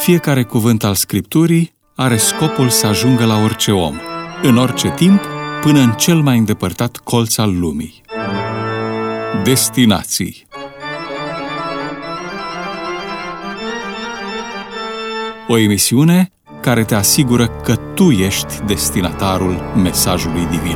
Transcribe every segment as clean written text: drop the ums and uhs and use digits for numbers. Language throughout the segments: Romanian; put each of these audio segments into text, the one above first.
Fiecare cuvânt al Scripturii are scopul să ajungă la orice om, în orice timp, până în cel mai îndepărtat colț al lumii. Destinații. O emisiune care te asigură că tu ești destinatarul mesajului divin.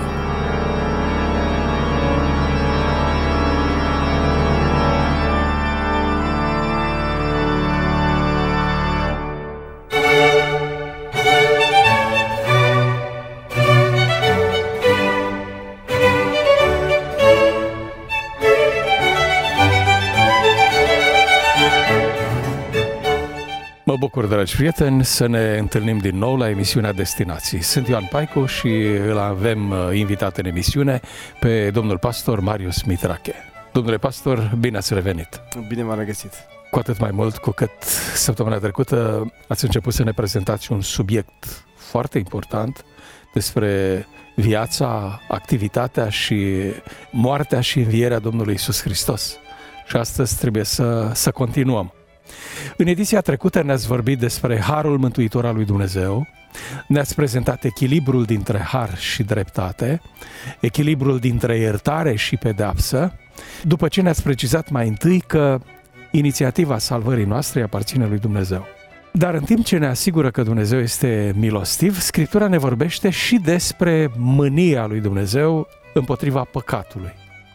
Mă bucur, dragi prieteni, să ne întâlnim din nou la emisiunea Destinații. Sunt Ioan Paicu și îl avem invitat în emisiune pe domnul pastor Marius Mitrache. Domnule pastor, bine ați revenit! Bine m-am regăsit! Cu atât mai mult cu cât săptămâna trecută ați început să ne prezentați un subiect foarte important despre viața, activitatea și moartea și învierea Domnului Iisus Hristos. Și astăzi trebuie să continuăm. În ediția trecută ne-ați vorbit despre Harul Mântuitor al lui Dumnezeu, ne-ați prezentat echilibrul dintre har și dreptate, echilibrul dintre iertare și pedeapsă, după ce ne-ați precizat mai întâi că inițiativa salvării noastre aparține lui Dumnezeu. Dar în timp ce ne asigură că Dumnezeu este milostiv, Scriptura ne vorbește și despre mânia lui Dumnezeu împotriva păcatului.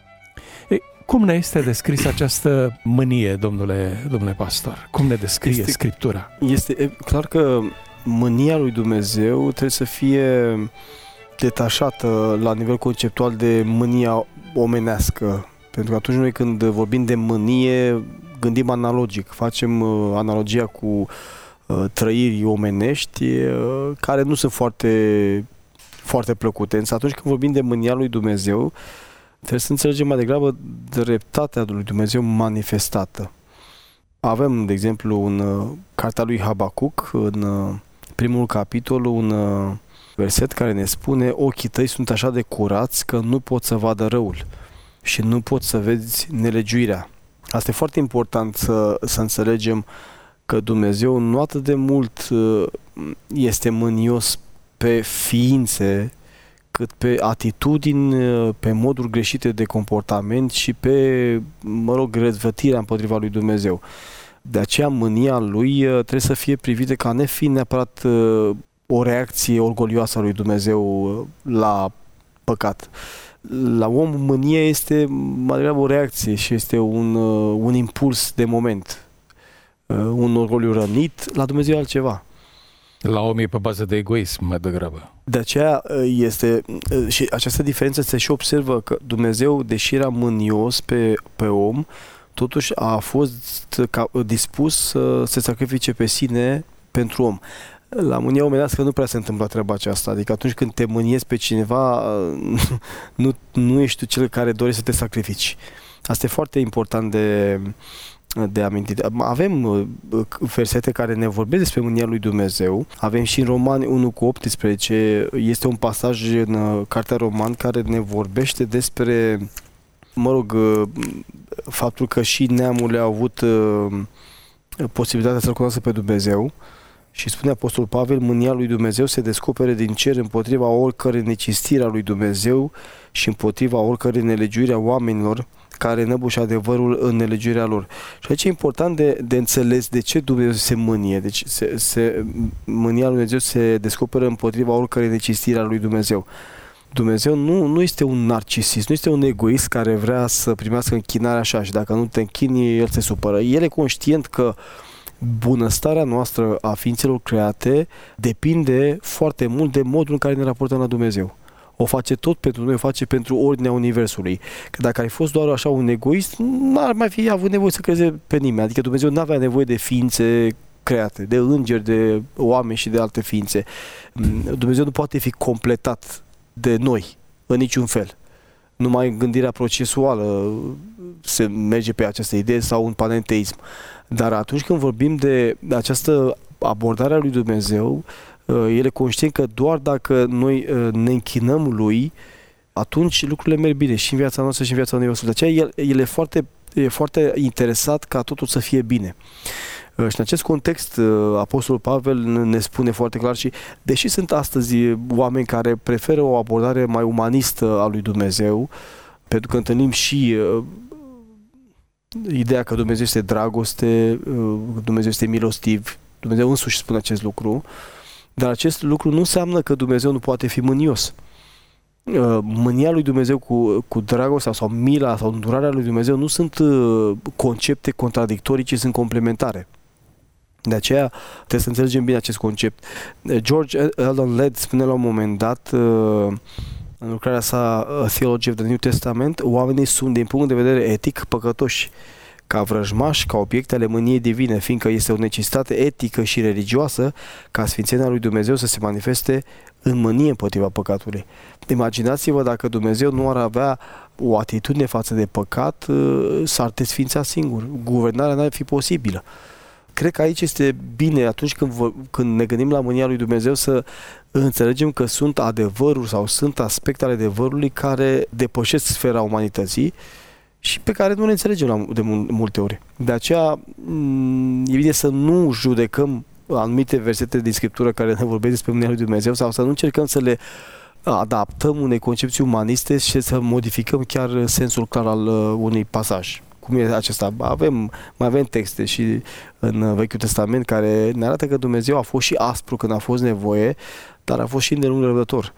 Cum ne este descrisă această mânie, domnule pastor? Cum ne descrie Scriptura? Este clar că mânia lui Dumnezeu trebuie să fie detașată la nivel conceptual de mânia omenească. Pentru că atunci noi când vorbim de mânie, gândim analogic. Facem analogia cu trăiri omenești care nu sunt foarte, foarte plăcute. Însă atunci când vorbim de mânia lui Dumnezeu, trebuie să înțelegem mai degrabă dreptatea lui Dumnezeu manifestată. Avem, de exemplu, în cartea lui Habacuc, în primul capitol, un verset care ne spune: ochii tăi sunt așa de curați că nu pot să vadă răul și nu pot să vezi nelegiuirea. Asta e foarte important să înțelegem, că Dumnezeu nu atât de mult este mânios pe ființe, cât pe atitudini, pe moduri greșite de comportament și pe, răzvătirea împotriva lui Dumnezeu. De aceea mânia lui trebuie să fie privită ca nefiind neapărat o reacție orgolioasă a lui Dumnezeu la păcat. La om mânia este mai degrabă o reacție și este un impuls de moment. Un orgoliu rănit, la Dumnezeu altceva. La om e pe bază de egoism mai degrabă. De aceea este, și această diferență se și observă, că Dumnezeu, deși era mânios pe om, totuși a fost dispus să se sacrifice pe sine pentru om. La mânia omenească nu prea se întâmplă treaba aceasta. Adică atunci când te mâniezi pe cineva, nu ești tu cel care dorește să te sacrifici. Asta e foarte important de amintit. Avem versete care ne vorbesc despre mânia lui Dumnezeu. Avem și în Romani 1:18, este un pasaj în cartea Roman care ne vorbește despre, faptul că și neamurile au avut posibilitatea să-L cunoască pe Dumnezeu. Și spune Apostolul Pavel: mânia lui Dumnezeu se descopere din cer împotriva oricărei necinstiri a lui Dumnezeu și împotriva oricărei nelegiuiri a oamenilor care năbușă adevărul în nelegiuirea lor. Și aici e important de înțeles de ce Dumnezeu se mânie. Deci mânia lui Dumnezeu se descoperă împotriva oricărei necinstiri a lui Dumnezeu. Dumnezeu nu este un narcisist, nu este un egoist care vrea să primească închinarea așa și dacă nu te închini, el se supără. El e conștient că bunăstarea noastră a ființelor create depinde foarte mult de modul în care ne raportăm la Dumnezeu. O face tot pentru noi, o face pentru ordinea Universului. Că dacă ai fost doar așa un egoist, n-ar mai fi avut nevoie să creeze pe nimeni. Adică Dumnezeu nu avea nevoie de ființe create, de îngeri, de oameni și de alte ființe. Dumnezeu nu poate fi completat de noi, în niciun fel. Numai în gândirea procesuală se merge pe această idee sau în panenteism. Dar atunci când vorbim de această abordare a lui Dumnezeu, el e conștient că doar dacă noi ne închinăm lui, atunci lucrurile merg bine și în viața noastră și în viața Universului. De aceea el e foarte interesat ca totul să fie bine. Și în acest context, Apostolul Pavel ne spune foarte clar și, deși sunt astăzi oameni care preferă o abordare mai umanistă a lui Dumnezeu, pentru că întâlnim și ideea că Dumnezeu este dragoste, Dumnezeu este milostiv, Dumnezeu însuși spune acest lucru, dar acest lucru nu înseamnă că Dumnezeu nu poate fi mânios. Mânia lui Dumnezeu cu dragostea sau mila sau îndurarea lui Dumnezeu nu sunt concepte contradictorii, ci sunt complementare. De aceea trebuie să înțelegem bine acest concept. George Eldon Ladd spune la un moment dat în lucrarea sa Theology of the New Testament, oamenii sunt din punct de vedere etic păcătoși, ca vrăjmași, ca obiecte ale mâniei divine, fiindcă este o necesitate etică și religioasă ca sfințenia lui Dumnezeu să se manifeste în mânie împotriva păcatului. Imaginați-vă dacă Dumnezeu nu ar avea o atitudine față de păcat, s-ar desfința singur. Guvernarea n-ar fi posibilă. Cred că aici este bine, atunci când ne gândim la mânia lui Dumnezeu, să înțelegem că sunt adevăruri sau sunt aspecte ale adevărului care depășesc sfera umanității și pe care nu le înțelegem de multe ori. De aceea e bine să nu judecăm anumite versete din Scriptură care ne vorbesc despre mânia lui Dumnezeu sau să nu încercăm să le adaptăm unei concepții umaniste și să modificăm chiar sensul clar al unui pasaj. Cum e acesta? Mai avem texte și în Vechiul Testament care ne arată că Dumnezeu a fost și aspru când a fost nevoie, dar a fost și îndelung răbdător.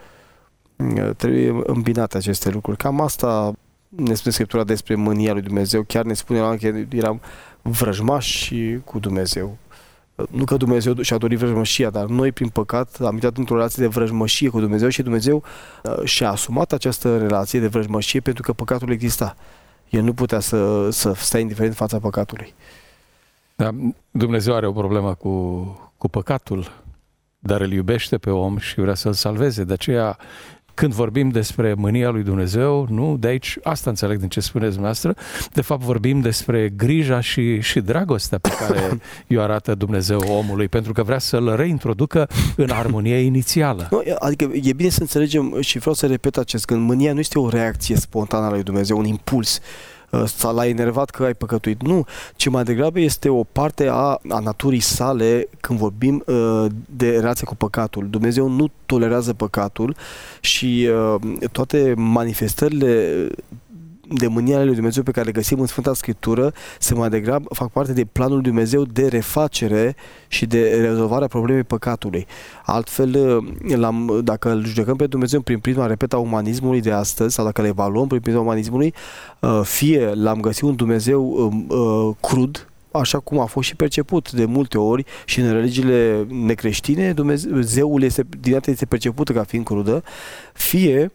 Trebuie îmbinate aceste lucruri. Cam asta ne spune Scriptura despre mânia lui Dumnezeu. Chiar ne spune că eram vrăjmași cu Dumnezeu. Nu că Dumnezeu și-a dorit vrăjmășia, dar noi prin păcat am intrat într-o relație de vrăjmășie cu Dumnezeu și Dumnezeu și-a asumat această relație de vrăjmășie pentru că păcatul exista. El nu putea să stea indiferent în fața păcatului. Da, Dumnezeu are o problemă cu păcatul, dar îl iubește pe om și vrea să-l salveze. De aceea, când vorbim despre mânia lui Dumnezeu, nu, de aici, asta înțeleg din ce spuneți dumneavoastră, de fapt vorbim despre grija și dragostea pe care i-o arată Dumnezeu omului, pentru că vrea să-l reintroducă în armonie inițială. Nu, adică e bine să înțelegem și vreau să repet acest gând. Mânia nu este o reacție spontană a lui Dumnezeu, un impuls. L-a enervat că ai păcătuit. Nu, ci mai degrabă este o parte a naturii sale când vorbim de relație cu păcatul. Dumnezeu nu tolerează păcatul și toate manifestările de mânia lui Dumnezeu pe care le găsim în Sfânta Scriptură se mai degrabă fac parte de planul lui Dumnezeu de refacere și de rezolvarea problemei păcatului. Altfel, dacă îl judecăm pe Dumnezeu prin prisma, repet, a umanismului de astăzi, sau dacă le evaluăm prin prisma umanismului, fie l-am găsit un Dumnezeu crud, așa cum a fost și perceput de multe ori și în religiile necreștine, Dumnezeul este perceput ca fiind crudă, fie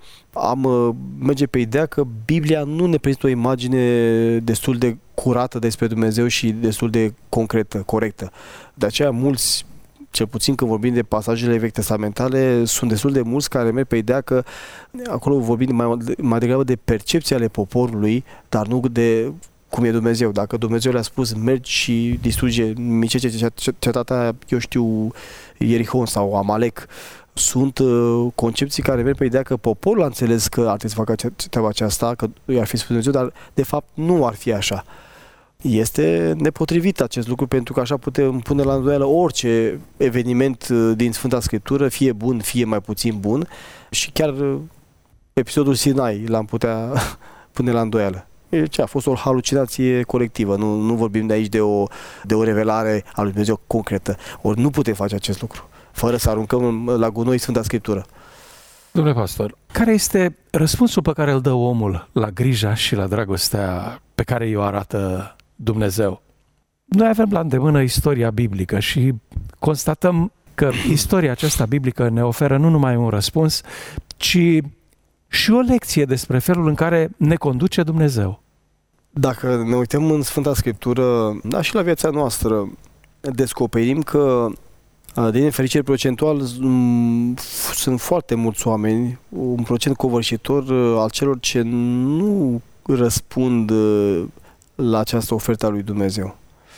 merge pe ideea că Biblia nu ne prezintă o imagine destul de curată despre Dumnezeu și destul de concretă, corectă. De aceea mulți, cel puțin când vorbim de pasajele vechi testamentale, sunt destul de mulți care merg pe ideea că acolo vorbim mai degrabă de percepția ale poporului, dar nu de cum e Dumnezeu. Dacă Dumnezeu le-a spus mergi și distruge cetatea, eu știu, Ierihon sau Amalek, sunt concepții care merg pe ideea că poporul a înțeles că ar trebui să facă treaba aceasta, că i-ar fi spus Dumnezeu, dar de fapt nu ar fi așa. Este nepotrivit acest lucru pentru că așa putem pune la îndoială orice eveniment din Sfânta Scriptură, fie bun, fie mai puțin bun, și chiar episodul Sinai l-am putea pune la îndoială. A fost o halucinație colectivă, nu vorbim de aici de o revelare a lui Dumnezeu concretă. Ori nu putem face acest lucru fără să aruncăm la gunoi Sfânta Scriptură. Domnule pastor, care este răspunsul pe care îl dă omul la grija și la dragostea pe care i-o arată Dumnezeu? Noi avem la îndemână istoria biblică și constatăm că istoria aceasta biblică ne oferă nu numai un răspuns, ci și o lecție despre felul în care ne conduce Dumnezeu. Dacă ne uităm în Sfânta Scriptură, dar și la viața noastră, descoperim că, din nefericire procentual, sunt foarte mulți oameni, un procent covârșitor al celor ce nu răspund la această ofertă a lui Dumnezeu.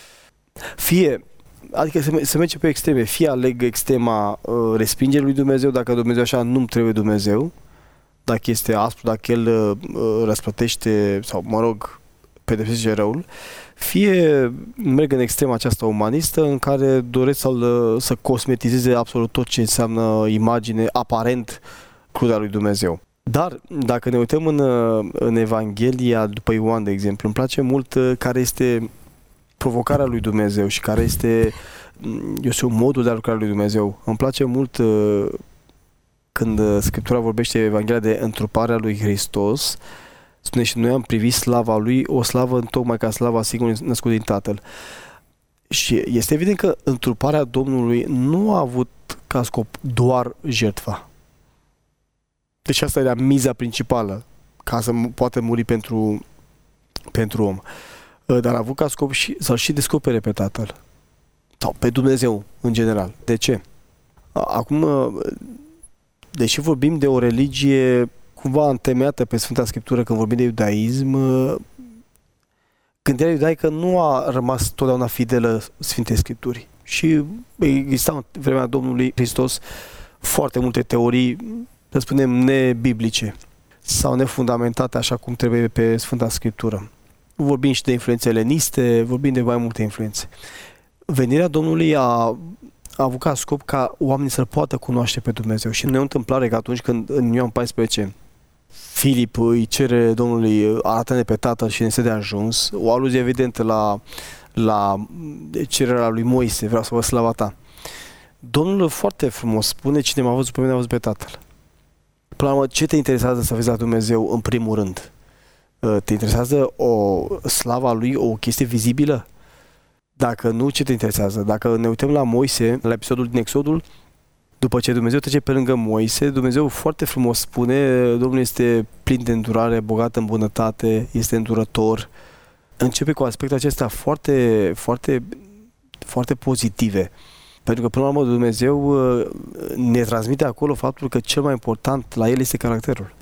Adică se merge pe extreme, fie aleg extrema respingerii lui Dumnezeu, dacă Dumnezeu așa nu-mi trebuie Dumnezeu, dacă este aspru, dacă El răsplătește, sau pedepsește răul, fie merg în extrema aceasta umanistă în care doresc să cosmetizeze absolut tot ce înseamnă imagine aparent cruda lui Dumnezeu. Dar dacă ne uităm în Evanghelia după Ioan, de exemplu, îmi place mult care este provocarea lui Dumnezeu și care este, modul de a lucra lui Dumnezeu. Îmi place mult când Scriptura vorbește Evanghelia de întruparea lui Hristos, spune și noi am privit slava lui, o slavă întocmai ca slava singurului născut din Tatăl. Și este evident că întruparea Domnului nu a avut ca scop doar jertfa. Deci asta era miza principală, ca să poată muri pentru om. Dar a avut ca scop să-L și descopere pe Tatăl. Sau pe Dumnezeu, în general. De ce? Acum, deși vorbim de o religie cumva întemeiată pe Sfânta Scriptură, când vorbim de iudaism, gândirea iudaică nu a rămas totdeauna fidelă Sfintei Scripturii. Și existau în vremea Domnului Hristos foarte multe teorii, să spunem, nebiblice sau nefundamentate așa cum trebuie pe Sfânta Scriptură. Vorbim și de influențe eleniste, vorbim de mai multe influențe. Venirea Domnului a avut ca scop ca oamenii să-L poată cunoaște pe Dumnezeu. Și nu e o întâmplare că atunci când în Ioan 14 Filip îi cere Domnului arată-ne pe Tatăl și ne este de ajuns, o aluzie evidentă la cererea lui Moise, vreau să văd slava ta. Domnul foarte frumos spune, cine m-a văzut pe mine a văzut pe Tatăl. Până la urmă, ce te interesează să vezi la Dumnezeu în primul rând? Te interesează o slava lui, o chestie vizibilă? Dacă nu, ce te interesează? Dacă ne uităm la Moise, la episodul din Exodul, după ce Dumnezeu trece pe lângă Moise, Dumnezeu foarte frumos spune, Domnul este plin de îndurare, bogat în bunătate, este îndurător. Începe cu aspectele acestea foarte, foarte, foarte pozitive. Pentru că, până la urmă, Dumnezeu ne transmite acolo faptul că cel mai important la El este caracterul.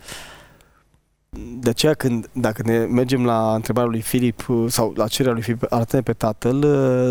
De aceea, dacă ne mergem la întrebarea lui Filip sau la cererea lui Filip, arată-ne pe Tatăl,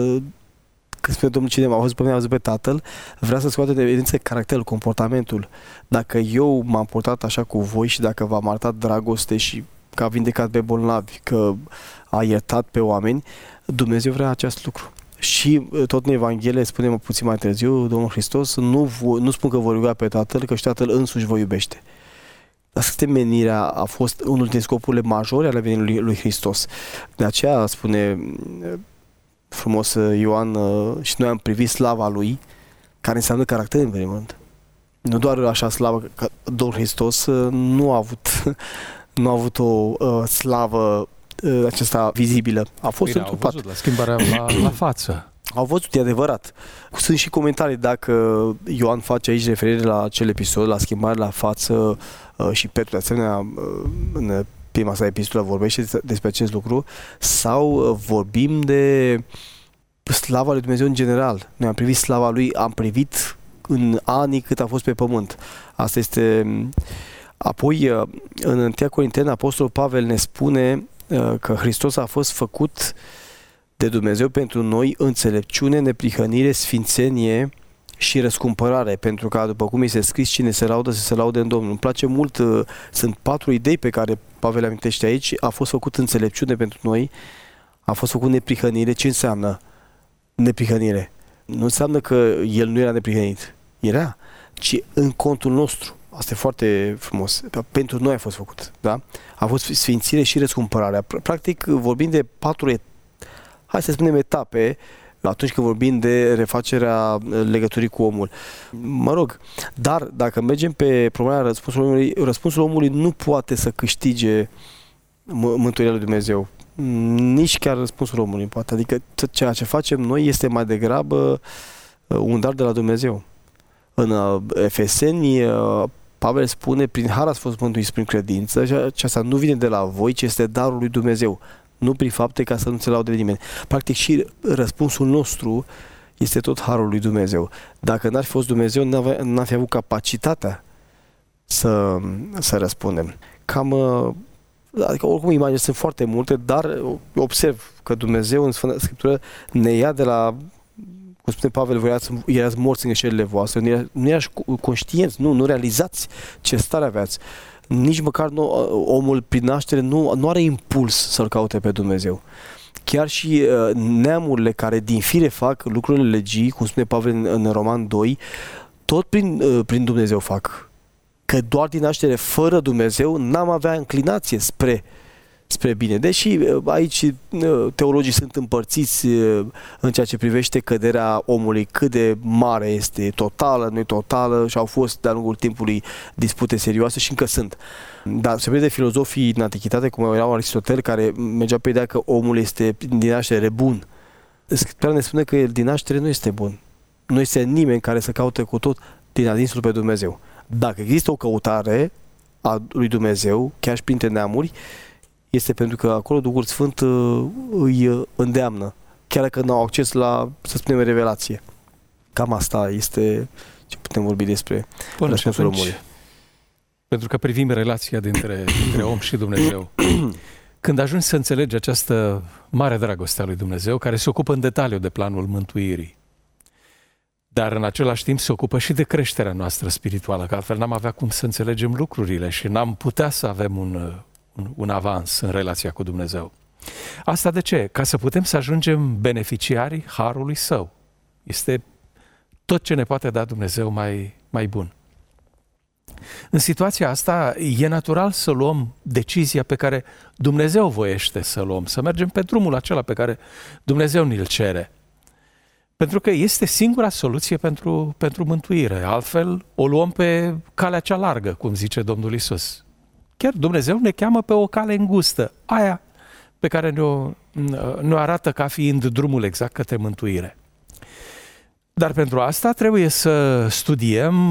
când spune Domnul, cine m-a văzut pe mine, a văzut pe Tatăl, vrea să scoate de evidență caracterul, comportamentul. Dacă eu m-am portat așa cu voi și dacă v-am arătat dragoste și că a vindecat pe bolnavi, că a iertat pe oameni, Dumnezeu vrea acest lucru. Și tot în Evanghelie, spunem puțin mai târziu, Domnul Hristos nu spun că vă ruga pe Tatăl, că și Tatăl însuși vă iubește. Asta menirea a fost unul dintre scopurile majore ale venirii lui Hristos. De aceea spune frumos Ioan, și noi am privit slava lui, care înseamnă caracter în primul rând. Nu doar așa slavă, că Domnul Hristos nu a avut o slavă aceasta vizibilă. A fost întrupat. Au văzut la schimbarea la față. Au văzut, e adevărat. Sunt și comentarii dacă Ioan face aici referire la acel episod, la schimbarea la față, și Petru, de asemenea, în prima sa epistolă vorbește despre acest lucru, sau vorbim de slava lui Dumnezeu în general. Noi am privit slava lui, am privit în anii cât a fost pe pământ. Asta este... Apoi, în 1 Corinteni, Apostolul Pavel ne spune că Hristos a fost făcut de Dumnezeu pentru noi înțelepciune, neprihănire, sfințenie și răscumpărare, pentru că, după cum este scris, cine se laudă, să se laude în Domnul. Îmi place mult, sunt 4 idei pe care Pavel le amintește aici. A fost făcut înțelepciune pentru noi, a fost făcut neprihănire. Ce înseamnă neprihănire? Nu înseamnă că el nu era neprihănit. Era, ci în contul nostru. Asta e foarte frumos. Pentru noi a fost făcut. Da? A fost sfințire și răscumpărarea. Practic, vorbim de 4 hai să spunem etape atunci când vorbim de refacerea legăturii cu omul. Mă rog, dar dacă mergem pe problema răspunsul omului nu poate să câștige mântuirea lui Dumnezeu. Nici chiar răspunsul omului poate. Adică ceea ce facem noi este mai degrabă un dar de la Dumnezeu. În Efeseni, Pavel spune, prin har ați fost mântuiți prin credință și aceasta nu vine de la voi, ci este darul lui Dumnezeu. Nu prin fapte, ca să nu se laude de nimeni. Practic și răspunsul nostru este tot harul lui Dumnezeu. Dacă n-ar fi fost Dumnezeu, n-ar fi avut capacitatea să răspundem. Adică oricum imagini sunt foarte multe, dar observ că Dumnezeu în Sfânta Scriptură ne ia de la, cum spune Pavel, voi erați morți în greșelile voastre, nu erați conștienți, nu realizați ce stare aveați. nici măcar omul prin naștere nu are impuls să-L caute pe Dumnezeu. Chiar și neamurile care din fire fac lucrurile legii, cum spune Pavel în Roman 2, tot prin Dumnezeu fac. Că doar din naștere fără Dumnezeu n-am avea înclinație spre bine. Deși aici teologii sunt împărțiți în ceea ce privește căderea omului, cât de mare este, totală, nu totală, și au fost de-a lungul timpului dispute serioase și încă sunt. Dar se vede filozofii în antichitate, cum erau Aristotel, care mergea pe ideea că omul este din naștere bun. Scriptura ne spune că el din naștere nu este bun. Nu este nimeni care să caute cu tot din adinsul pe Dumnezeu. Dacă există o căutare a lui Dumnezeu, chiar și printre neamuri, este pentru că acolo Duhul Sfânt îi îndeamnă, chiar dacă nu au acces la, să spunem, revelație. Cam asta este ce putem vorbi despre răspunsul omului. Pentru că privim relația dintre om și Dumnezeu. Când ajungi să înțelegi această mare dragoste a lui Dumnezeu, care se ocupă în detaliu de planul mântuirii, dar în același timp se ocupă și de creșterea noastră spirituală, că altfel n-am avea cum să înțelegem lucrurile și n-am putea să avem un avans în relația cu Dumnezeu. Asta de ce? Ca să putem să ajungem beneficiarii harului Său. Este tot ce ne poate da Dumnezeu mai bun. În situația asta e natural să luăm decizia pe care Dumnezeu voiește să luăm, să mergem pe drumul acela pe care Dumnezeu ni-l cere. Pentru că este singura soluție pentru mântuire. Altfel o luăm pe calea cea largă, cum zice Domnul Iisus. Chiar Dumnezeu ne cheamă pe o cale îngustă, aia pe care ne arată ca fiind drumul exact către mântuire. Dar pentru asta trebuie să studiem,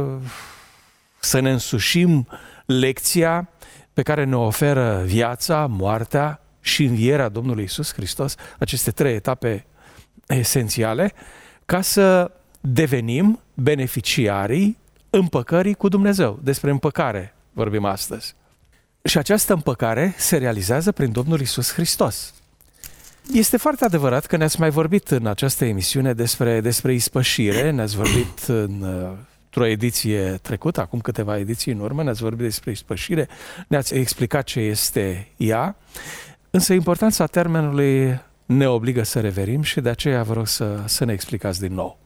să ne însușim lecția pe care ne oferă viața, moartea și învierea Domnului Iisus Hristos, aceste 3 etape esențiale, ca să devenim beneficiarii împăcării cu Dumnezeu. Despre împăcare vorbim astăzi. Și această împăcare se realizează prin Domnul Iisus Hristos. Este foarte adevărat că ne-ați mai vorbit în această emisiune despre ispășire, ne-ați vorbit într-o ediție trecută, acum câteva ediții în urmă, ne-ați vorbit despre ispășire, ne-ați explicat ce este ea, însă importanța termenului ne obligă să revenim și de aceea vă rog să ne explicați din nou.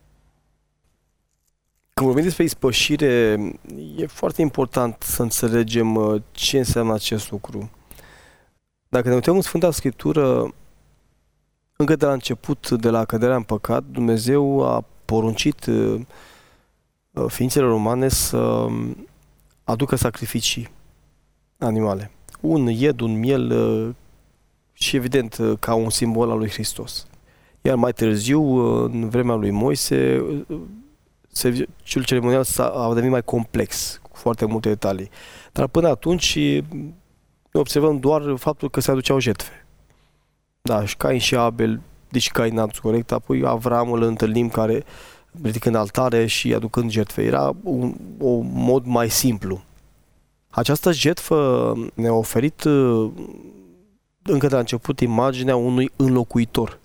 Când vorbim despre ispășire, e foarte important să înțelegem ce înseamnă acest lucru. Dacă ne uităm în Sfânta Scriptură, încă de la început, de la căderea în păcat, Dumnezeu a poruncit ființelor umane să aducă sacrificii animale. Un ied, un miel și evident ca un simbol al lui Hristos. Iar mai târziu, în vremea lui Moise, serviciul ceremonial a devenit mai complex, cu foarte multe detalii. Dar până atunci observăm doar faptul că se aduceau jertfe. Da, și Cain și Abel, deci Cain n-a corect, apoi Avram îl întâlnim care ridicând altare și aducând jertfe. Era un mod mai simplu. Această jertfă ne-a oferit încă de la început imaginea unui înlocuitor.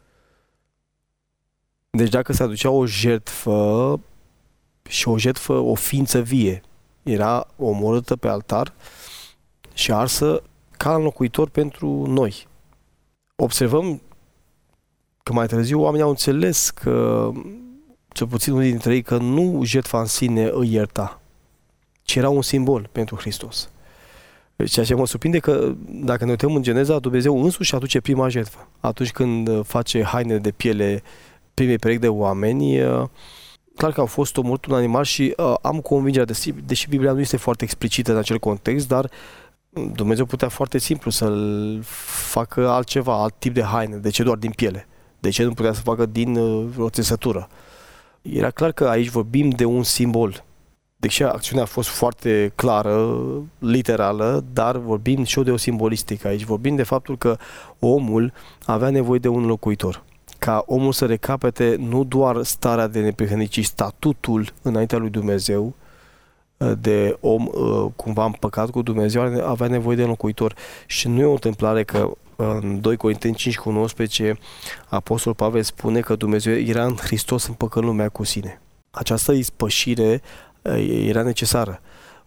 Deci dacă se aducea o jertfă și o jertfă, o ființă vie, era omorâtă pe altar și arsă ca înlocuitor pentru noi. Observăm că mai târziu oamenii au înțeles că, cel puțin unii dintre ei, că nu jertfa în sine îi ierta, ci era un simbol pentru Hristos. Ceea ce mă surprinde că, dacă ne uităm în Geneza, Dumnezeu însuși aduce prima jertfă. Atunci când face haine de piele primei perechi de oameni, clar că au fost omorât un animal și am convingerea, deși Biblia nu este foarte explicită în acel context, dar Dumnezeu putea foarte simplu să-l facă altceva, alt tip de haine. De ce doar din piele? De ce nu putea să facă din o țesătură? Era clar că aici vorbim de un simbol. Deși acțiunea a fost foarte clară, literală, dar vorbim și de o simbolistică aici. Vorbim de faptul că omul avea nevoie de un locuitor. Ca omul să recapete nu doar starea de neprihănit, ci statutul înaintea lui Dumnezeu, de om cumva împăcat cu Dumnezeu, avea nevoie de un locuitor. Și nu e o întâmplare că în 2 Corinteni 5:19 Apostolul Pavel spune că Dumnezeu era în Hristos împăcând lumea cu sine. Această ispășire era necesară.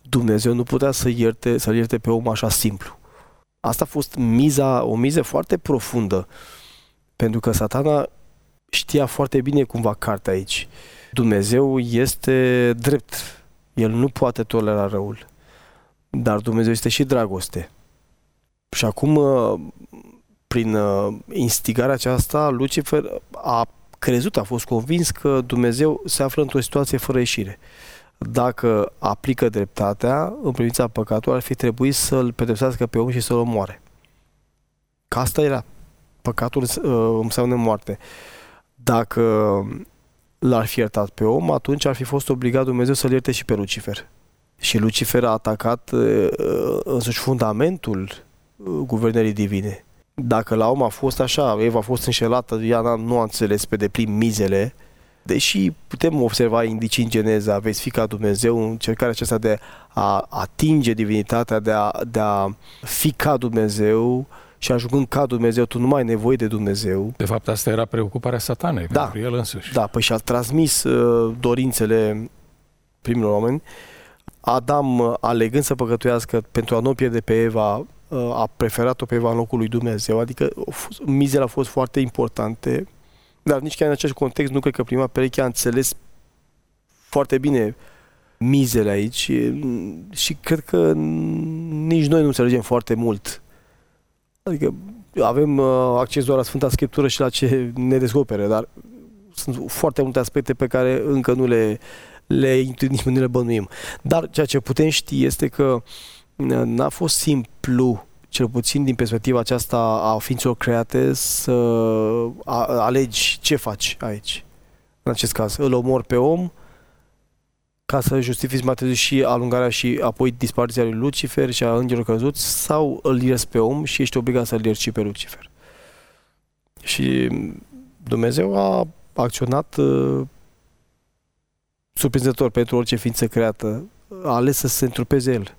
Dumnezeu nu putea să-l ierte pe om așa simplu. Asta a fost o miză foarte profundă, pentru că Satana știa foarte bine cum va cartea aici. Dumnezeu este drept, El nu poate tolera răul, dar Dumnezeu este și dragoste. Și acum, prin instigarea aceasta, Lucifer a fost convins că Dumnezeu se află într-o situație fără ieșire. Dacă aplică dreptatea în privința păcatului, ar fi trebuit să-l pedepsească pe om și să-l omoare. Că asta era. Păcatul înseamnă moarte. Dacă l-ar fi iertat pe om, atunci ar fi fost obligat Dumnezeu să-l ierte și pe Lucifer. Și Lucifer a atacat însuși fundamentul guvernării divine. Dacă la om a fost așa, Eva a fost înșelată, ea nu a înțeles pe deplin mizele, deși putem observa indicii în Geneza, veți fi ca Dumnezeu, încercarea aceasta de a atinge divinitatea, de a fi ca Dumnezeu și ajungând ca Dumnezeu, tu nu mai ai nevoie de Dumnezeu. De fapt, asta era preocuparea Satanei pentru el însuși. Da, păi și-a transmis dorințele primilor oameni. Adam, alegând să păcătuiască pentru a nu pierde pe Eva, a preferat-o pe Eva în locul lui Dumnezeu. Adică mizele au fost foarte importante, dar nici chiar în acest context nu cred că prima pereche a înțeles foarte bine mizele aici și cred că nici noi nu înțelegem foarte mult. Adică avem acces doar la Sfânta Scriptură și la ce ne descoperă, dar sunt foarte multe aspecte pe care încă nu le intuim, nu le bănuim. Dar ceea ce putem ști este că n-a fost simplu, cel puțin din perspectiva aceasta a ființelor create, să alegi ce faci aici. În acest caz, îl omori pe om ca să justifici mai târziu și alungarea și apoi dispariția lui Lucifer și a îngerilor căzuți, sau îl ierți pe om și ești obligat să-l ierți și pe Lucifer. Și Dumnezeu a acționat surprinzător pentru orice ființă creată, a ales să se întrupeze El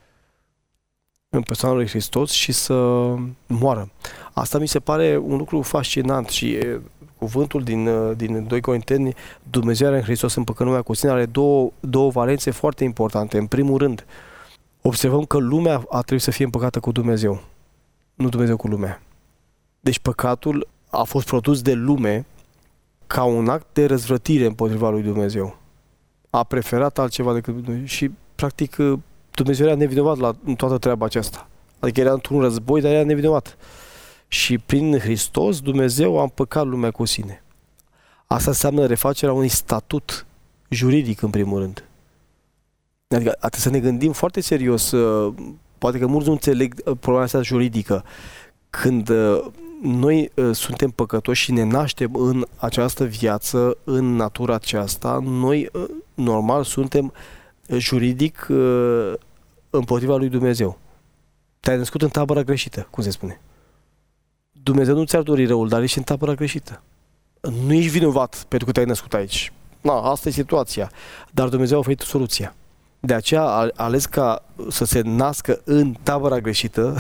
în persoana lui Hristos și să moară. Asta mi se pare un lucru fascinant și cuvântul din 2 Corinteni, Dumnezeu are în Hristos împăcând lumea cu sine, are două valențe foarte importante. În primul rând, observăm că lumea a trebuit să fie împăcată cu Dumnezeu, nu Dumnezeu cu lumea. Deci păcatul a fost produs de lume ca un act de răzvrătire împotriva lui Dumnezeu. A preferat altceva decât Dumnezeu și, practic, Dumnezeu era nevinovat în toată treaba aceasta. Adică era într-un război, dar era nevinovat. Și prin Hristos Dumnezeu a împăcat lumea cu sine. Asta înseamnă refacerea unui statut juridic, în primul rând. Adică trebuie să ne gândim foarte serios. Poate că mulți nu înțeleg problema asta juridică. Când noi suntem păcătoși și ne naștem în această viață, în natura aceasta, noi, normal, suntem juridic împotriva lui Dumnezeu. Te-ai născut în tabăra greșită, cum se spune. Dumnezeu nu ți-ar dori răul, dar ești în tabăra greșită. Nu ești vinovat pentru că te-ai născut aici. Asta e situația. Dar Dumnezeu a oferit soluția. De aceea a ales ca să se nască în tabăra greșită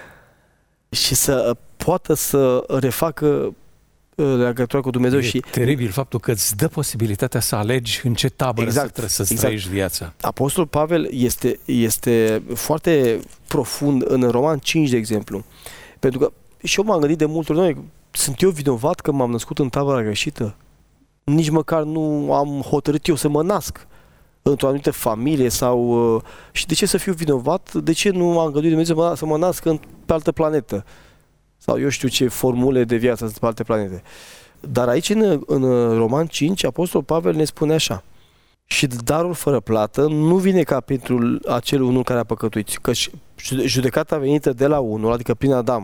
și să poată să refacă legătura cu Dumnezeu. E teribil faptul că îți dă posibilitatea să alegi în ce tabără să trăiești viața. Apostolul Pavel este foarte profund în Roman 5, de exemplu. Pentru că și eu m-am gândit de multe ori, sunt eu vinovat că m-am născut în tabăra greșită? Nici măcar nu am hotărât eu să mă nasc într-o anumită familie sau... Și de ce să fiu vinovat? De ce nu am îngăduit Dumnezeu să mă nasc pe altă planetă? Sau eu știu ce formule de viață sunt pe alte planete. Dar aici, în Roman 5, Apostolul Pavel ne spune așa: și darul fără plată nu vine ca pentru acel unul care a păcătuit, că judecata venită de la unul, adică prin Adam.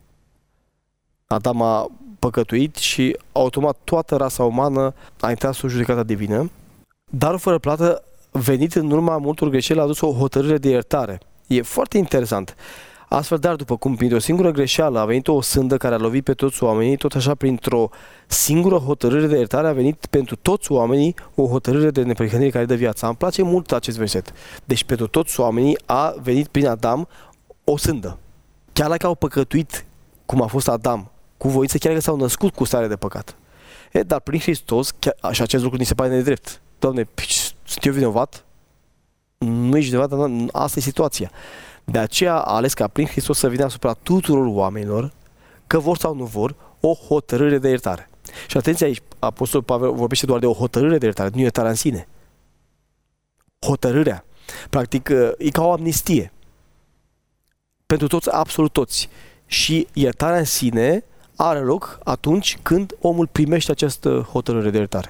Adam a păcătuit și automat toată rasa umană a intrat sub judecata divină. Darul fără plată venit în urma multor greșeli a adus o hotărâre de iertare. E foarte interesant. Astfel, dar după cum printr-o singură greșeală a venit o sândă care a lovit pe toți oamenii, tot așa printr-o singură hotărâre de iertare a venit pentru toți oamenii o hotărâre de neprihănire care dă viața. Îmi place mult acest verset. Deci pentru toți oamenii a venit prin Adam o sândă. Chiar dacă au păcătuit cum a fost Adam, cu voință, chiar că s-au născut cu stare de păcat. Dar prin Hristos, și acest lucru ni se pare nedrept. Doamne, sunt eu vinovat? Nu ești vinovat, dar asta e situația. De aceea a ales ca prin Hristos să vină asupra tuturor oamenilor, că vor sau nu vor, o hotărâre de iertare. Și atenție aici, Apostolul Pavel vorbește doar de o hotărâre de iertare, nu iertarea în sine. Hotărârea. Practic, e ca o amnistie. Pentru toți, absolut toți. Și iertarea în sine are loc atunci când omul primește această hotărâre de iertare.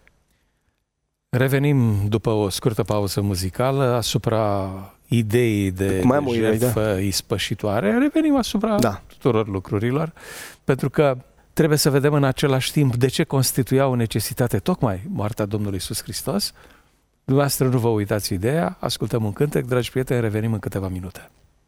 Revenim după o scurtă pauză muzicală asupra ideii de jertfă ispășitoare. Revenim asupra tuturor lucrurilor, pentru că trebuie să vedem în același timp de ce constituia o necesitate tocmai moartea Domnului Iisus Hristos. Dumneavoastră nu vă uitați ideea, ascultăm un cântec, dragi prieteni, revenim în câteva minute.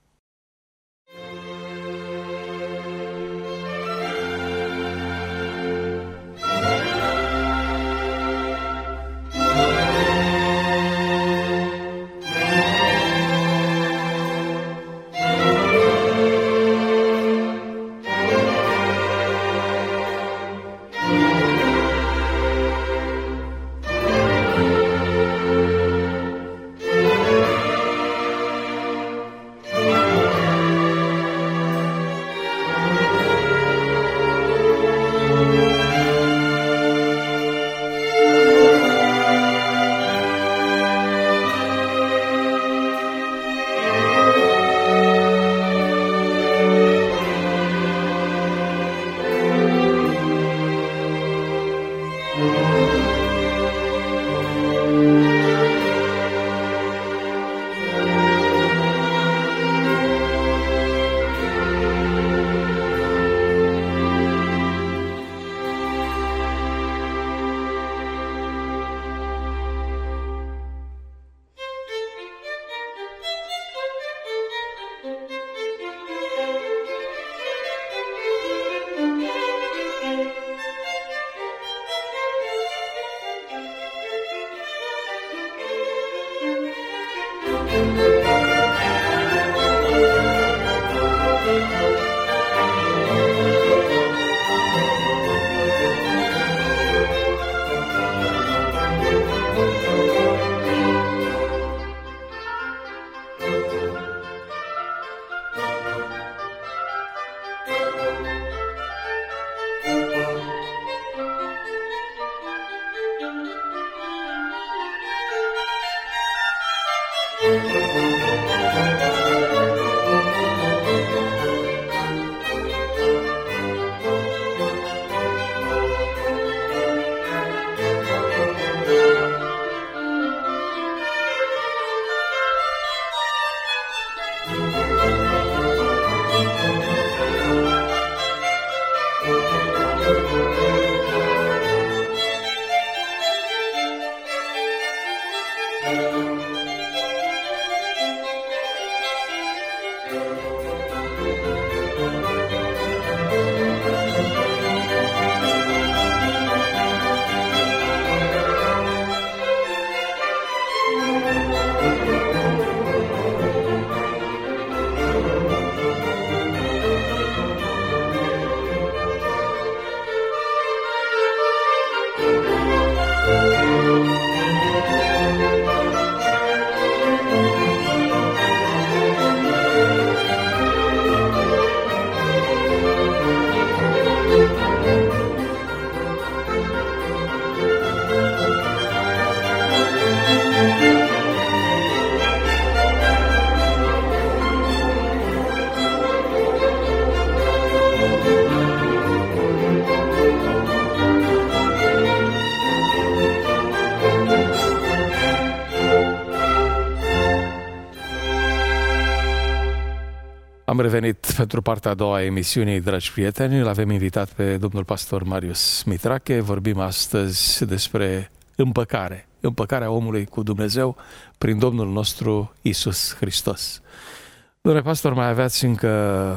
Am revenit pentru partea a doua a emisiunii, dragi prieteni. Îl avem invitat pe domnul pastor Marius Mitrache. Vorbim astăzi despre împăcare. Împăcarea omului cu Dumnezeu prin Domnul nostru Iisus Hristos. Domnule pastor, mai aveați încă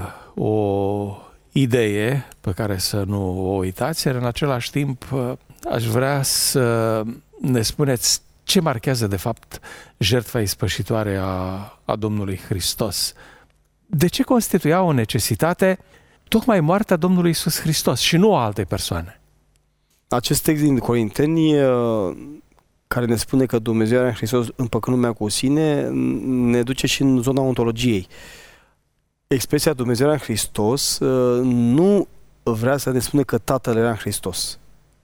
o idee pe care să nu o uitați, iar în același timp aș vrea să ne spuneți ce marchează de fapt jertfa ispășitoare a Domnului Hristos. De ce constituia o necesitate tocmai moartea Domnului Iisus Hristos și nu a alte persoane? Acest text din Corinteni care ne spune că Dumnezeu era în Hristos împăcând lumea cu sine, ne duce și în zona ontologiei. Expresia Dumnezeu era în Hristos nu vrea să ne spune că Tatăl era în Hristos.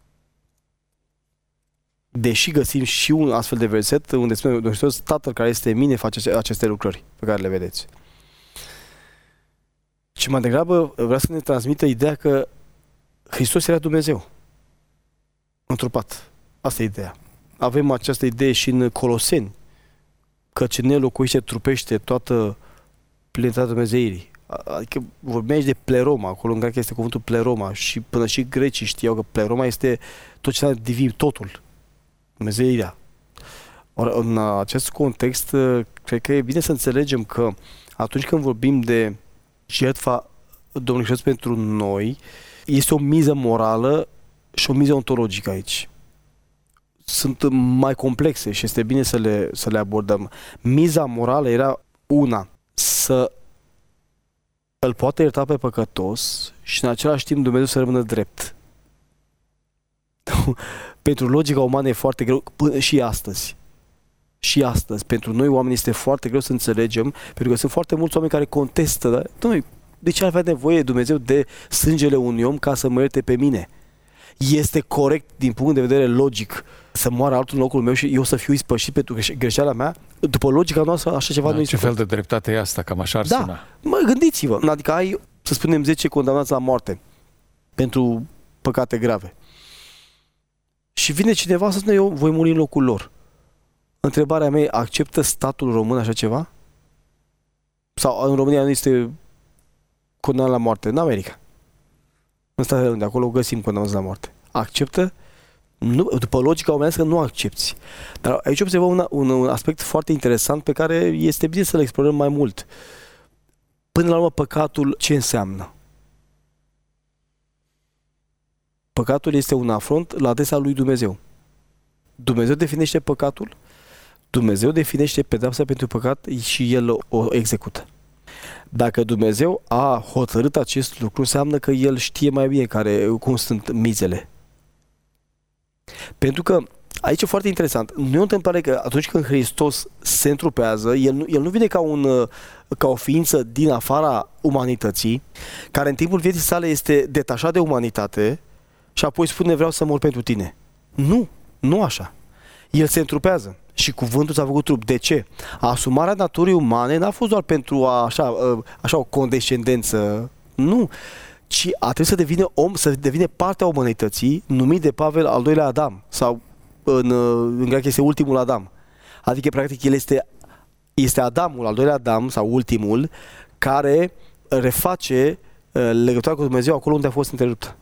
Deși găsim și un astfel de verset unde spune Domnul Hristos, Tatăl care este în mine face aceste lucrări pe care le vedeți. Și mai degrabă vrea să ne transmită ideea că Hristos era Dumnezeu întrupat. Asta e ideea. Avem această idee și în Coloseni, că ce ne locuiește trupește toată plinătatea Dumnezeirii. Adică vorbim aici de pleroma, acolo în greacă este cuvântul pleroma și până și grecii știau că pleroma este tot ce înseamnă divin, totul, Dumnezeirea. Ori, în acest context, cred că e bine să înțelegem că atunci când vorbim de jertfa Domnului Hristos pentru noi, este o miză morală și o miză ontologică aici. Sunt mai complexe și este bine să le abordăm. Miza morală era una, să îl poate ierta pe păcătos și în același timp Dumnezeu să rămână drept. Pentru logica umană e foarte greu, până și astăzi. Și astăzi, pentru noi oameni este foarte greu să înțelegem, pentru că sunt foarte mulți oameni care contestă, de ce ar avea nevoie Dumnezeu de sângele unui om ca să mă ierte pe mine? Este corect din punct de vedere logic să moară altul în locul meu și eu să fiu ispășit pentru greșeala mea? După logica noastră, așa ceva nu este. Ce fel de dreptate e asta? Cam așa ar suna. Gândiți-vă. Adică ai, să spunem, 10 condamnați la moarte pentru păcate grave. Și vine cineva să spune, eu voi muri în locul lor. Întrebarea mea, acceptă statul român așa ceva? Sau în România nu este condamnat la moarte? În America. În Statele Unite, acolo găsim condamnați la moarte. Acceptă? Nu, după logica omenească nu accepți. Dar aici observăm un aspect foarte interesant pe care este bine să-l explorăm mai mult. Până la urmă, păcatul ce înseamnă? Păcatul este un afront la adresa lui Dumnezeu. Dumnezeu definește păcatul, Dumnezeu definește pedeapsa pentru păcat și El o execută. Dacă Dumnezeu a hotărât acest lucru, înseamnă că El știe mai bine cum sunt mizele. Pentru că aici e foarte interesant. Nu e o întâmplare că atunci când Hristos se întrupează, El nu vine ca o ființă din afara umanității, care în timpul vieții sale este detașat de umanitate și apoi spune vreau să mor pentru tine. Nu așa. El se întrupează și cuvântul s-a făcut trup. De ce? Asumarea naturii umane n-a fost doar pentru așa o condescendență. Nu. Ci a trebuit să devină om, să devină partea umanității, numit de Pavel al doilea Adam. Sau în greacă este ultimul Adam. Adică, practic, el este Adamul, al doilea Adam, sau ultimul, care reface legătura cu Dumnezeu acolo unde a fost întreruptă.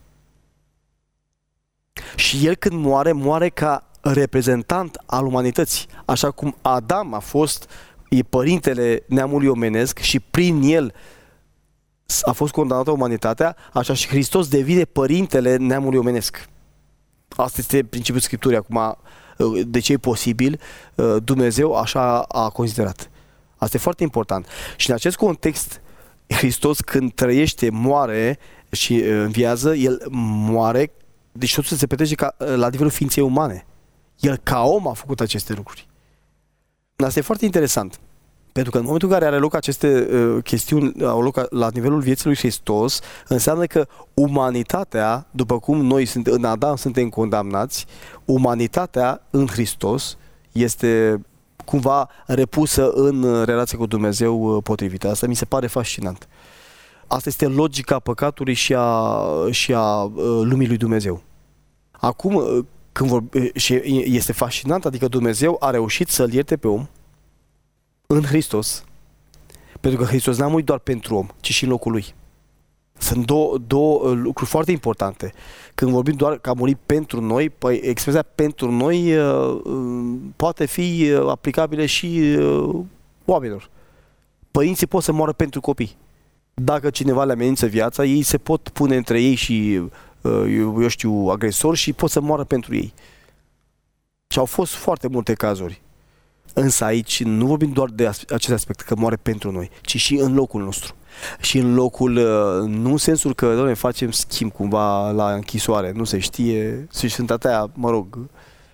Și el când moare ca reprezentant al umanității. Așa cum Adam e părintele neamului omenesc și prin el a fost condamnată umanitatea, așa și Hristos devine părintele neamului omenesc. Asta este principiul Scripturii. Acum, de ce e posibil? Dumnezeu așa a considerat. Asta e foarte important. Și în acest context, Hristos când trăiește, moare și înviază, El moare, deci totul se petrece la nivelul ființei umane. El ca om a făcut aceste lucruri. Asta e foarte interesant. Pentru că în momentul în care are loc aceste chestiuni au loc la nivelul vieții lui Hristos, înseamnă că umanitatea, după cum noi în Adam suntem condamnați, umanitatea în Hristos este cumva repusă în relație cu Dumnezeu potrivită. Asta mi se pare fascinant. Asta este logica păcatului și a lumii lui Dumnezeu. Acum, și este fascinant, adică Dumnezeu a reușit să-l ierte pe om în Hristos, pentru că Hristos n-a murit doar pentru om, ci și în locul lui. Sunt două lucruri foarte importante. Când vorbim doar că a murit pentru noi, păi expresia pentru noi poate fi aplicabilă și oamenilor. Părinții pot să moară pentru copii. Dacă cineva le amenință viața, ei se pot pune între ei și eu știu, agresori și pot să moară pentru ei. Și au fost foarte multe cazuri. Însă aici nu vorbim doar de acest aspect, că moare pentru noi, ci și în locul nostru. Și în locul, nu în sensul că, doamne, facem schimb cumva la închisoare, nu se știe, și sunt atâtea,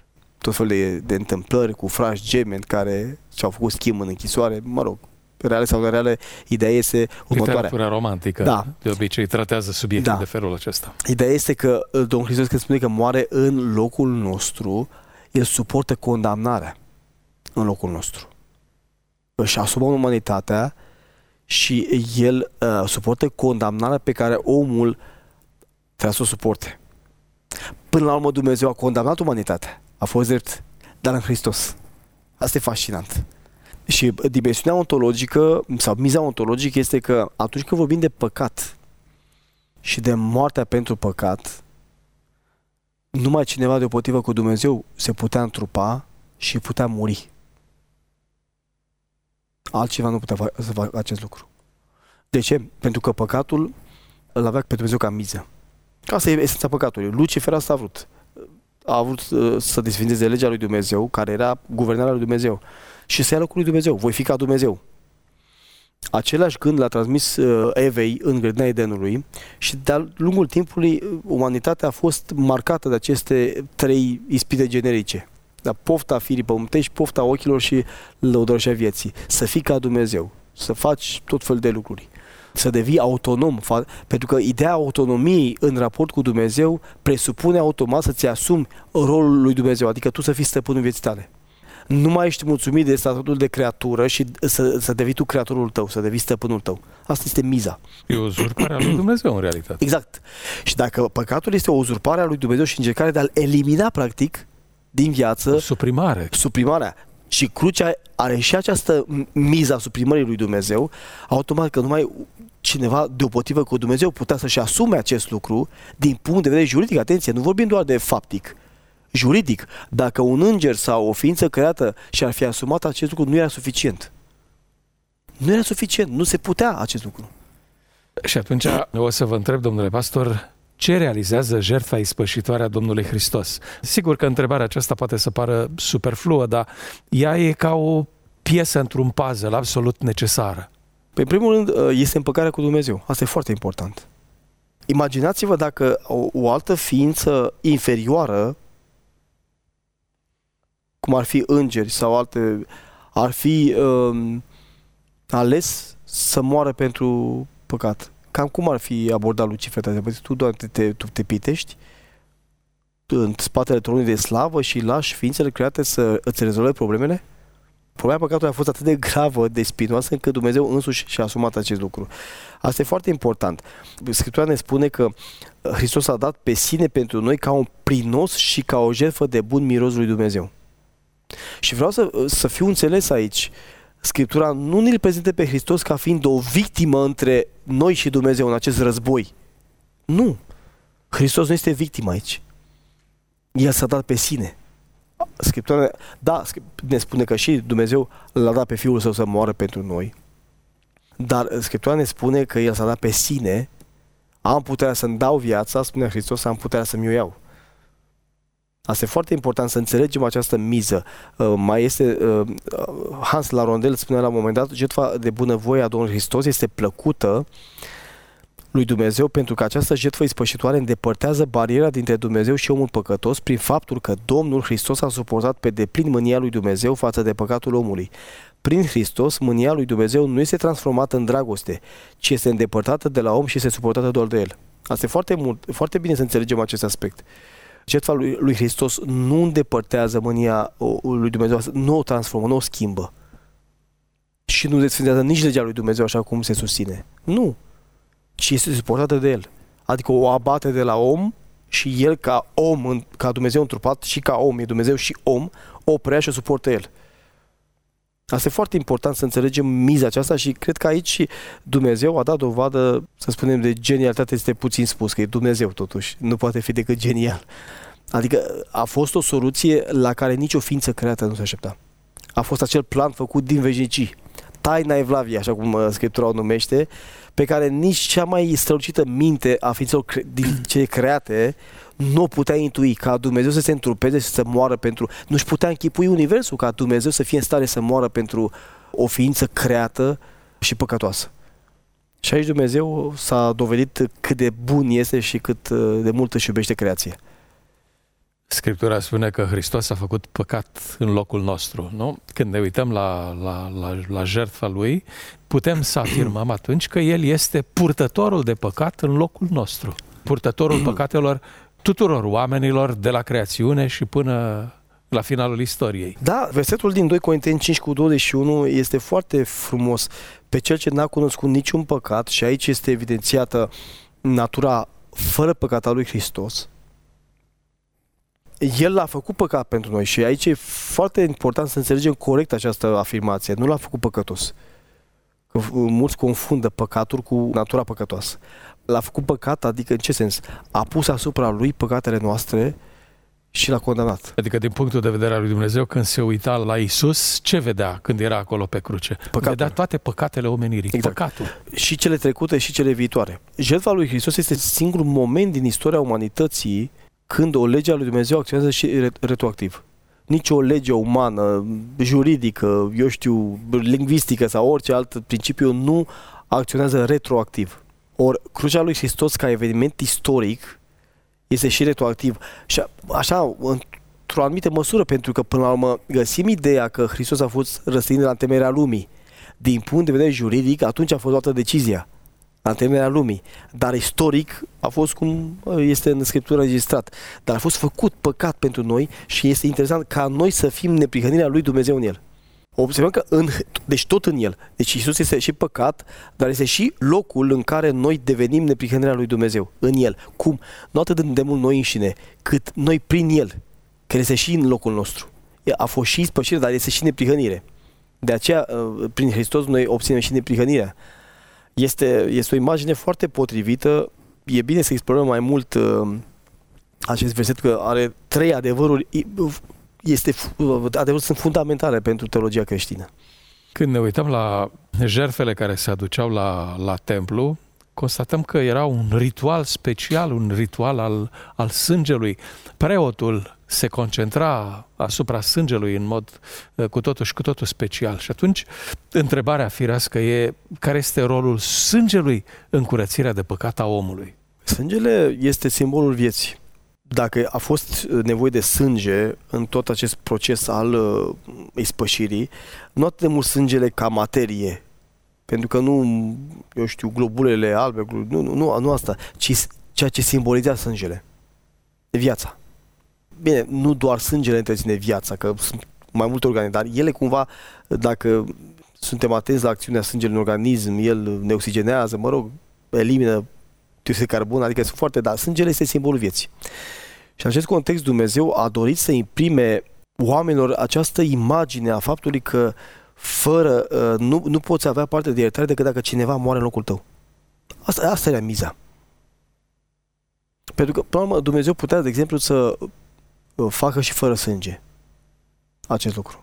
tot felul de întâmplări cu frați gemeni care și-au făcut schimb în închisoare, mă rog, reale sau nereale, ideea este următoarea. Literatura romantică, da, de obicei, tratează subiecte de felul acesta. Ideea este că Domnul Hristos, când spune că moare în locul nostru, El suportă condamnarea în locul nostru. Își asumă umanitatea și El suportă condamnarea pe care omul trebuie să o suporte. Până la urmă Dumnezeu a condamnat umanitatea. A fost drept, dar în Hristos. Asta e fascinant. Și dimensiunea ontologică sau miza ontologică este că atunci când vorbim de păcat și de moartea pentru păcat, numai cineva deopotrivă cu Dumnezeu se putea întrupa și putea muri. Altcineva nu putea să facă acest lucru. De ce? Pentru că păcatul îl avea pe Dumnezeu ca miză. Asta e esența păcatului. Lucifer asta a vrut. A vrut să desfințeze legea lui Dumnezeu, care era guvernarea lui Dumnezeu, și să ia locul lui Dumnezeu. Voi fi ca Dumnezeu. Același gând l-a transmis Evei în grădina Edenului și de-a lungul timpului umanitatea a fost marcată de aceste trei ispite generice. Da, pofta firii pământești, pofta ochilor și lăudăroșia vieții. Să fii ca Dumnezeu, să faci tot fel de lucruri. Să devii autonom, pentru că ideea autonomiei în raport cu Dumnezeu presupune automat să-ți asumi rolul lui Dumnezeu, adică tu să fii stăpânul vieții tale. Nu mai ești mulțumit de statutul de creatură și să devii tu creatorul tău, să devii stăpânul tău. Asta este miza. E o uzurpare a lui Dumnezeu în realitate. Exact. Și dacă păcatul este o uzurpare a lui Dumnezeu și încercarea de a-l elimina practic din viață, o suprimarea. Și crucea are și această miza a suprimării lui Dumnezeu, automat că numai cineva deopotrivă cu Dumnezeu putea să-și asume acest lucru din punct de vedere juridic. Atenție, nu vorbim doar de faptic. Juridic, dacă un înger sau o ființă creată și-ar fi asumat acest lucru, nu era suficient. Nu era suficient, nu se putea acest lucru. Și atunci o să vă întreb, domnule pastor, ce realizează jertfa ispășitoare a Domnului Hristos? Sigur că întrebarea aceasta poate să pară superfluă, dar ea e ca o piesă într-un puzzle absolut necesară. Pe primul rând, este împăcarea cu Dumnezeu. Asta e foarte important. Imaginați-vă dacă o altă ființă inferioară, cum ar fi îngeri sau alte, ar fi ales să moară pentru păcat. Cam cum ar fi abordat Lucifer? Tu doar te pitești în spatele tronului de slavă și lași ființele create să îți rezolve problemele? Problema păcatului a fost atât de gravă, de spinoasă, încât Dumnezeu însuși și-a asumat acest lucru. Asta e foarte important. Scriptura ne spune că Hristos a dat pe sine pentru noi ca un prinos și ca o jertfă de bun miros lui Dumnezeu. Și vreau să fiu înțeles aici. Scriptura nu ne-l prezintă pe Hristos ca fiind o victimă între noi și Dumnezeu în acest război. Nu. Hristos nu este victimă aici. El s-a dat pe sine. Scriptura ne spune că și Dumnezeu l-a dat pe Fiul Său să moară pentru noi. Dar Scriptura ne spune că El s-a dat pe sine. Am puterea să-mi dau viața, spune Hristos, am puterea să-mi o iau. Asta e foarte important să înțelegem această miză. Mai este, Hans Larondel spunea la un moment dat, jertfa de bunăvoie a Domnului Hristos este plăcută lui Dumnezeu pentru că această jertfă ispășitoare îndepărtează bariera dintre Dumnezeu și omul păcătos prin faptul că Domnul Hristos a suportat pe deplin mânia lui Dumnezeu față de păcatul omului. Prin Hristos, mânia lui Dumnezeu nu este transformată în dragoste, ci este îndepărtată de la om și este suportată doar de el. Asta e foarte bine să înțelegem acest aspect. Jertfa lui Hristos nu îndepărtează mânia lui Dumnezeu, nu o transformă, nu o schimbă. Și nu desfindează nici legea lui Dumnezeu așa cum se susține. Nu. Ci este suportată de el. Adică o abate de la om și el ca om, ca Dumnezeu întrupat și ca om, e Dumnezeu și om, o preia și o suportă el. Asta e foarte important să înțelegem miza aceasta și cred că aici Dumnezeu a dat dovadă, să spunem, de genialitate, este puțin spus, că e Dumnezeu totuși, nu poate fi decât genial. Adică a fost o soluție la care nicio ființă creată nu se aștepta. A fost acel plan făcut din veșnicii. Taina Evlavie, așa cum Scriptura o numește, pe care nici cea mai strălucită minte a ființelor din cele create nu o putea intui, ca Dumnezeu să se întrupeze și să moară pentru... Nu-și putea închipui universul ca Dumnezeu să fie în stare să moară pentru o ființă creată și păcătoasă. Și aici Dumnezeu s-a dovedit cât de bun este și cât de mult își iubește creația. Scriptura spune că Hristos a făcut păcat în locul nostru, nu? Când ne uităm la jertfa Lui, putem să afirmăm atunci că El este purtătorul de păcat în locul nostru. Purtătorul păcatelor tuturor oamenilor de la creațiune și până la finalul istoriei. Da, versetul din 2 Corinteni 5:21 este foarte frumos. Pe cel ce n-a cunoscut niciun păcat, și aici este evidențiată natura fără păcat a lui Hristos, El l-a făcut păcat pentru noi și aici e foarte important să înțelegem corect această afirmație. Nu l-a făcut păcătos. Că mulți confundă păcatul cu natura păcătoasă. L-a făcut păcat, adică în ce sens? A pus asupra lui păcatele noastre și l-a condamnat. Adică din punctul de vedere al lui Dumnezeu, când se uita la Iisus, ce vedea când era acolo pe cruce? Păcatul. Vedea toate păcatele omenirii. Exact. Păcatul. Și cele trecute și cele viitoare. Jertfa lui Hristos este singurul moment din istoria umanității când o lege a lui Dumnezeu acționează și retroactiv. Nici o lege umană, juridică, eu știu, lingvistică sau orice alt principiu nu acționează retroactiv. Ori crucea lui Hristos ca eveniment istoric este și retroactiv. Și așa, într-o anumită măsură, pentru că până la urmă găsim ideea că Hristos a fost răstignit la întemeierea lumii. Din punct de vedere juridic, atunci a fost luată decizia la întemeierea lumii. Dar istoric a fost cum este în Scriptură registrat. Dar a fost făcut păcat pentru noi și este interesant ca noi să fim neprihănirea lui Dumnezeu în El. Observăm că deci tot în El. Deci Iisus este și păcat, dar este și locul în care noi devenim neprihănirea lui Dumnezeu, în El. Cum? Nu atât de mult noi înșine, cât noi prin El, care este și în locul nostru. A fost și ispășire, dar este și neprihănire. De aceea, prin Hristos, noi obținem și neprihănirea. Este o imagine foarte potrivită. E bine să explorăm mai mult acest verset, că are 3 adevăruri. Adevărul sunt fundamentale pentru teologia creștină. Când ne uităm la jertfele care se aduceau la templu, constatăm că era un ritual special, un ritual al sângelui. Preotul se concentra asupra sângelui în mod cu totul special. Și atunci, întrebarea firească e: care este rolul sângelui în curățirea de păcat a omului? Sângele este simbolul vieții. Dacă a fost nevoie de sânge în tot acest proces al ispășirii, nu atât de mult sângele ca materie, pentru că nu, eu știu, globulele albe, nu asta, ci ceea ce simbolizează sângele, viața. Bine, nu doar sângele întreține viața, că sunt mai multe organe, dar ele cumva, dacă suntem atenți la acțiunea sângelui în organism, el ne oxigenează, elimină dioxid de carbon, adică sunt foarte, dar sângele este simbolul vieții. Și în acest context Dumnezeu a dorit să imprime oamenilor această imagine a faptului că fără, nu poți avea parte de iertare decât dacă cineva moare în locul tău. Asta era miza. Pentru că, până la urmă, Dumnezeu putea, de exemplu, să facă și fără sânge acest lucru.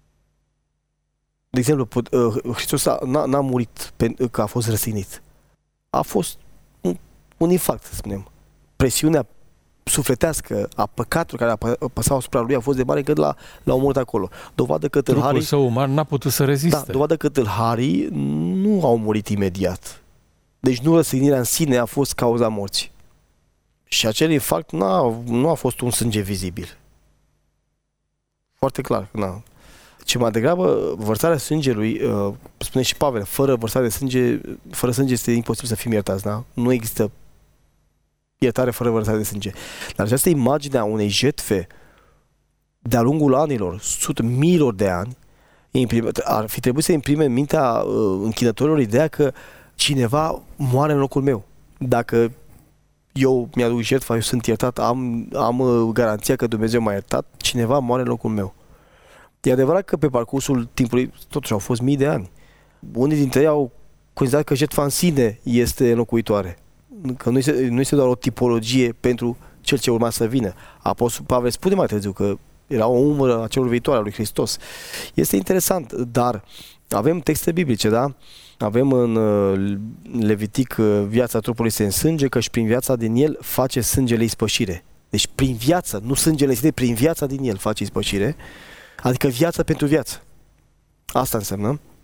De exemplu, Hristos n-a murit pentru că a fost răstignit. A fost un infarct, să spunem. Presiunea sufletească a păcatului care apăsau asupra lui a fost de mare încât l-a omorât acolo. Dovadă că tâlharii... Trupul său uman n-a putut să reziste. Da, dovadă că tâlharii nu au murit imediat. Deci nu răstignirea în sine a fost cauza morții. Și acel infarct nu a fost un sânge vizibil. Foarte clar. Ce mai degrabă, vărsarea sângelui, spune și Pavel, fără sânge este imposibil să fim iertați, da? Nu există iertare fără vărsare de sânge. Dar această imagine a unei jertfe de-a lungul anilor, miilor de ani, ar fi trebuit să imprime în mintea închinătorilor ideea că cineva moare în locul meu. Dacă eu mi-aduc jertfa, eu sunt iertat, am garanția că Dumnezeu m-a iertat, cineva moare în locul meu. E adevărat că pe parcursul timpului, totuși au fost mii de ani, unii dintre ei au considerat că jertfa în sine este înlocuitoare. Că nu este doar o tipologie pentru cel ce urma să vină. Apostolul Pavel spune mai târziu că era o umbră a celor viitoare a lui Hristos. Este interesant, dar avem texte biblice, da? Avem în Levitic: viața trupului se însânge, căci prin viața din el face sângele ispășire. Deci prin viață, nu sângele sine, prin viața din el face ispășire. Adică viața pentru viață. Asta înseamnă.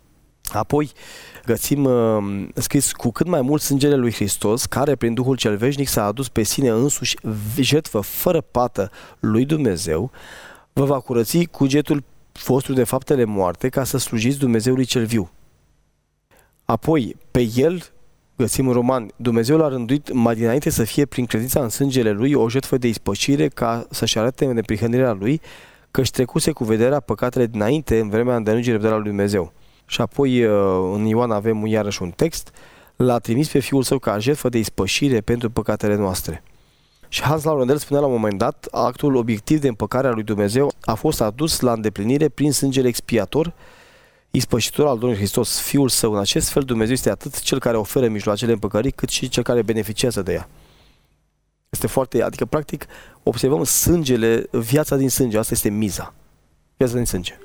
Apoi găsim scris: cu cât mai mult sângele lui Hristos, care prin Duhul cel veșnic s-a adus pe sine însuși jertfă fără pată lui Dumnezeu, vă va curăți cugetul vostru de faptele moarte, ca să slujiți Dumnezeului cel viu. Apoi, pe el, găsim în Roman, Dumnezeu l-a rânduit mai dinainte să fie prin credința în sângele lui o jertfă de ispășire, ca să-și arate neprihănirea lui, că-și trecuse cu vederea păcatele dinainte în vremea îndelungii răbdarea lui Dumnezeu. Și apoi în Ioan avem iarăși un text: l-a trimis pe Fiul Său ca jertfă de ispășire pentru păcatele noastre. Și Hans Laurendel spunea la un moment dat: actul obiectiv de împăcare a lui Dumnezeu a fost adus la îndeplinire prin sângele expiator, ispășitor al Domnului Hristos, Fiul Său. În acest fel Dumnezeu este atât Cel care oferă mijloacele împăcării, cât și Cel care beneficiază de ea. Este foarte, adică practic observăm sângele, viața din sânge, asta este miza. Viața din sânge.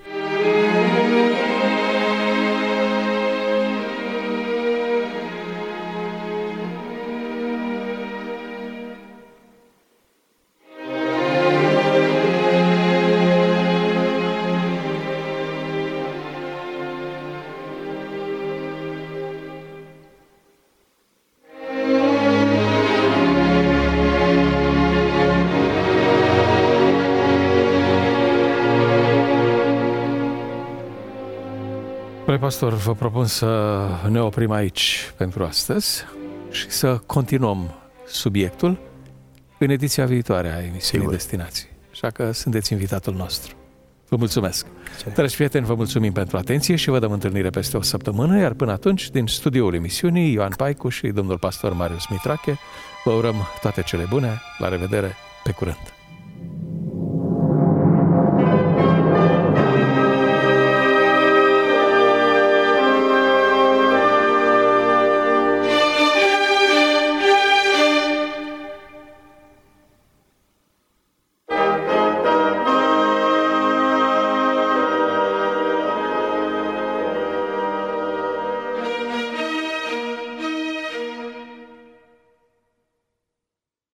Pastor, vă propun să ne oprim aici pentru astăzi și să continuăm subiectul în ediția viitoare a emisiunii Destinații. Așa că sunteți invitatul nostru. Vă mulțumesc! Dragi prieteni, vă mulțumim pentru atenție și vă dăm întâlnire peste o săptămână, iar până atunci, din studioul emisiunii, Ioan Paicu și domnul pastor Marius Mitrache, vă urăm toate cele bune, la revedere, pe curând!